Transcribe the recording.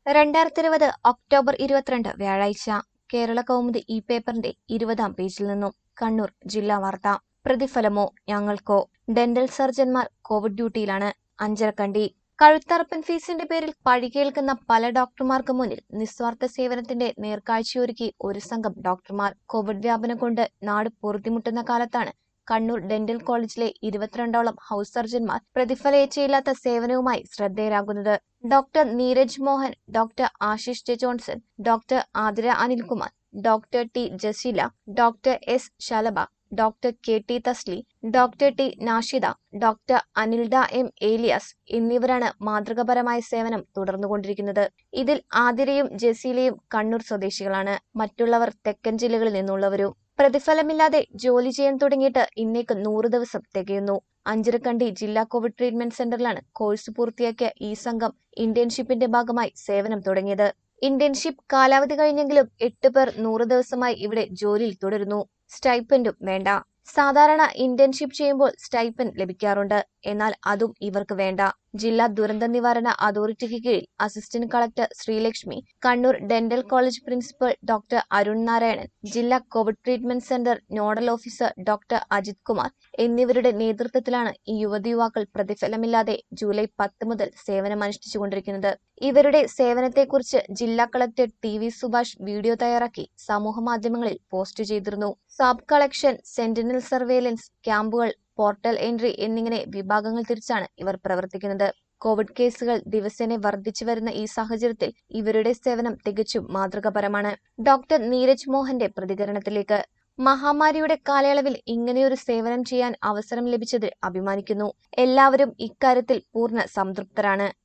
2020 October 22 വ്യാഴാഴ്ച കേരള കൗമുദി ഈ പേപ്പറിന്റെ 20-ാം പേജിൽ നിന്നും കണ്ണൂർ ജില്ലാ വാർത്ത. പ്രതിഫലമോ ഞങ്ങൾക്കോ? ഡെന്റൽ സർജൻമാർ കോവിഡ് ഡ്യൂട്ടിയിലാണ്. അഞ്ചരക്കണ്ടി. കഴുത്തറപ്പൻ ഫീസിന്റെ പേരിൽ പഴികേൽക്കുന്ന പല ഡോക്ടർമാർക്ക് മുന്നിൽ നിസ്വാർത്ഥ സേവനത്തിന്റെ നേർക്കാഴ്ചയൊരുക്കി ഒരു സംഘം ഡോക്ടർമാർ. കോവിഡ് വ്യാപനം കൊണ്ട് നാട് പൊറുതിമുട്ടുന്ന കാലത്താണ് കണ്ണൂർ ഡെന്റൽ കോളേജിലെ 22ഓളം ഹൌസ് സർജൻമാർ പ്രതിഫലേച്ഛയില്ലാത്ത സേവനവുമായി ശ്രദ്ധേയരാകുന്നത്. Doctor Neeraj Mohan, doctor Ashish J Johnson, doctor Athira Anilkumar, doctor T Jaseela, doctor S Shalabha, doctor K T Thasli, doctor T Nashida, doctor Anilda M Elias എന്നിവരാണ് മാതൃകാപരമായ സേവനം തുടർന്നുകൊണ്ടിരിക്കുന്നത്. ഇതിൽ ആതിരയും ജസീലയും കണ്ണൂർ സ്വദേശികളാണ്. മറ്റുള്ളവർ തെക്കൻ ജില്ലകളിൽ നിന്നുള്ളവരും. പ്രതിഫലമില്ലാതെ ജോലി ചെയ്യാൻ തുടങ്ങിയിട്ട് ഇന്നേക്ക് 100 ദിവസം തികയുന്നു. അഞ്ചരക്കണ്ടി ജില്ലാ കോവിഡ് ട്രീറ്റ്മെന്റ് സെന്ററിലാണ് കോഴ്സ് പൂർത്തിയാക്കിയ ഈ സംഘം ഇന്റേൺഷിപ്പിന്റെ ഭാഗമായി സേവനം തുടങ്ങിയത്. ഇന്റേൺഷിപ്പ് കാലാവധി കഴിഞ്ഞെങ്കിലും 8 പേർ 100 ദിവസമായി ഇവിടെ ജോലിയിൽ തുടരുന്നു. സ്റ്റൈപ്പൻഡും വേണ്ട. സാധാരണ ഇന്റേൺഷിപ്പ് ചെയ്യുമ്പോൾ സ്റ്റൈപ്പൻഡ് ലഭിക്കാറുണ്ട്. എന്നാൽ അതും ഇവർക്ക് വേണ്ട. ജില്ലാ ദുരന്ത നിവാരണ അതോറിറ്റിക്ക് കീഴിൽ assistant collector Sreelakshmi, Kannur dental college principal doctor Arun Narayanan, ജില്ലാ covid treatment centre nodal officer doctor Ajith Kumar എന്നിവരുടെ നേതൃത്വത്തിലാണ് ഈ യുവതിയുവാക്കൾ പ്രതിഫലമില്ലാതെ ജൂലൈ 10 മുതൽ സേവനമനുഷ്ഠിച്ചുകൊണ്ടിരിക്കുന്നത്. ഇവരുടെ സേവനത്തെക്കുറിച്ച് ജില്ലാ collector T V Subhash video തയ്യാറാക്കി സമൂഹമാധ്യമങ്ങളിൽ പോസ്റ്റ് ചെയ്തിരുന്നു. സാബ് കളക്ഷൻ, സെന്റിനൽ സർവേലൻസ് ക്യാമ്പുകൾ, പോർട്ടൽ എൻട്രി എന്നിങ്ങനെ വിഭാഗങ്ങൾ തിരിച്ചാണ് ഇവർ പ്രവർത്തിക്കുന്നത്. കോവിഡ് കേസുകൾ ദിവസേന വർദ്ധിച്ചു വരുന്ന ഈ സാഹചര്യത്തിൽ ഇവരുടെ സേവനം തികച്ചും മാതൃകാപരമാണ്. ഡോക്ടർ നീരജ് മോഹന്റെ പ്രതികരണത്തിലേക്ക്. മഹാമാരിയുടെ കാലയളവിൽ ഇങ്ങനെയൊരു സേവനം ചെയ്യാൻ അവസരം ലഭിച്ചതിൽ അഭിമാനിക്കുന്നു. എല്ലാവരും ഇക്കാര്യത്തിൽ പൂർണ്ണ സംതൃപ്തരാണ്.